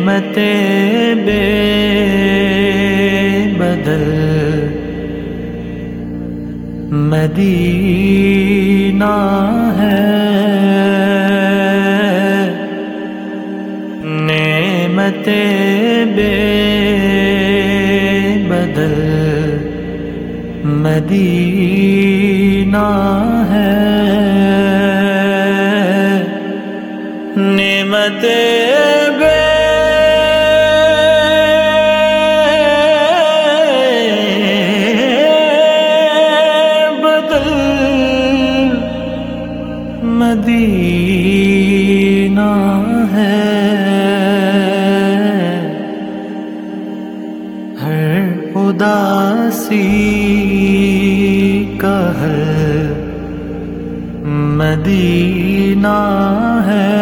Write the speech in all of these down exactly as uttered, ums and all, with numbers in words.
نعمتیں بے بدل مدینہ ہے، نعمتیں بے بدل مدینہ ہے، نعمتیں بے بدل مدینہ ہے، ہر اداسی کا حل مدینہ ہے،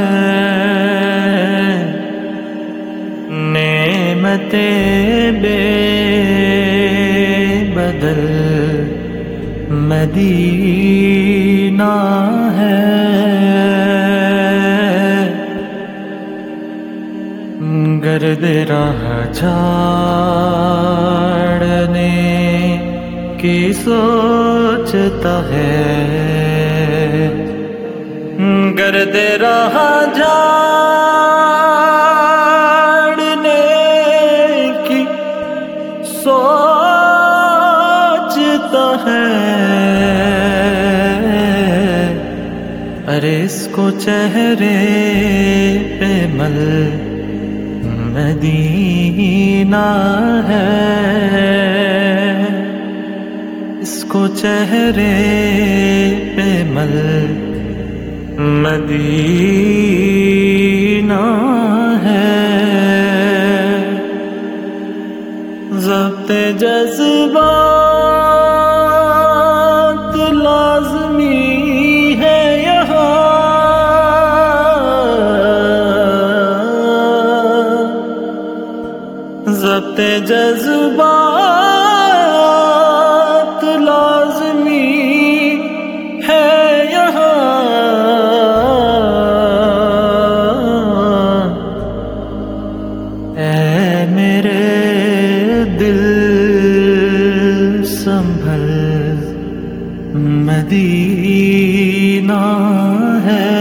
نعمتیں بے بدل مدینہ ہے، گرد راہ جھاڑنے کی سوچتا ہے، گرد راہ جھاڑنے کی سوچتا ہے، ارے اس کو چہرے پہ مل مدینہ ہے، اس کو چہرے پہ مل مدینہ ہے، ضبط جذبات لازمی ہے یہاں، ضبط جذبات لازمی ہے یہاں، اے میرے دل سنبھل مدینہ ہے،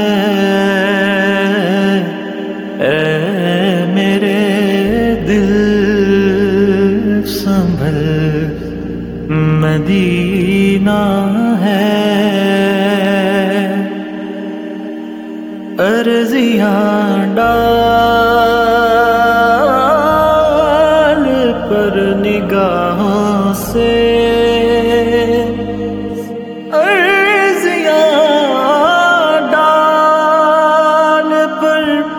اے میرے دل سنبھل مدینہ ہے، عرضیاں ڈال پر نگاہوں سے، عرضیاں ڈال پر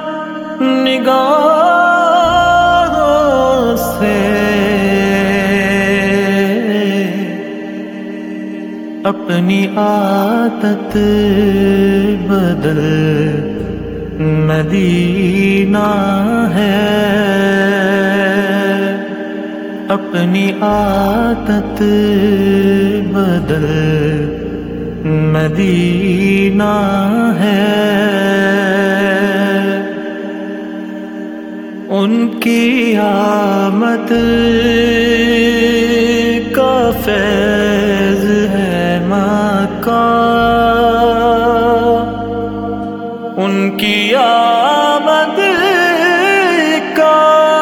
نگاہوں سے، اپنی عادت بدل مدینہ ہے، اپنی عادت بدل مدینہ ہے، ان کی آمد کا فیض ہے مکہ، ان کی آمد کا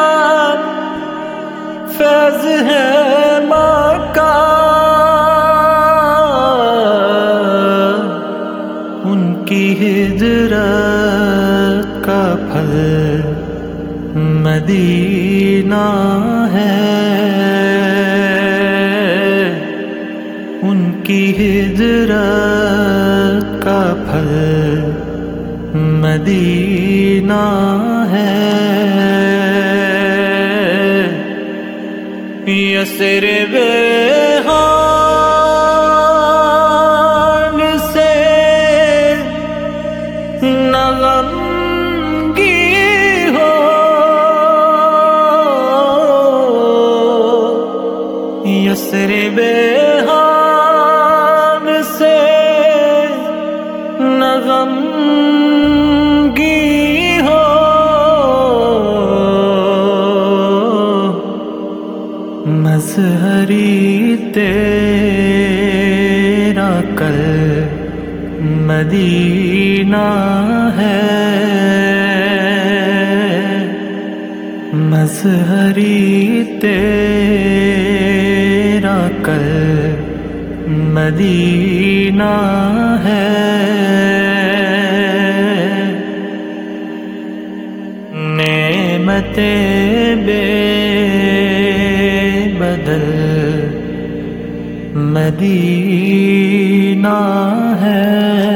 فیض ہے مکہ، ان کی ہجرت کا پھل مدینہ ہے، ان کی ہجرت کا پھل مدینہ ہے، یثرب حال سے نہ غمگی ہو، یثرب حال سے نہ غمگی ہو، مدینہ ہے، مظہری تیرا کل مدینہ ہے، نعمتیں بے بدل مدینہ ہے۔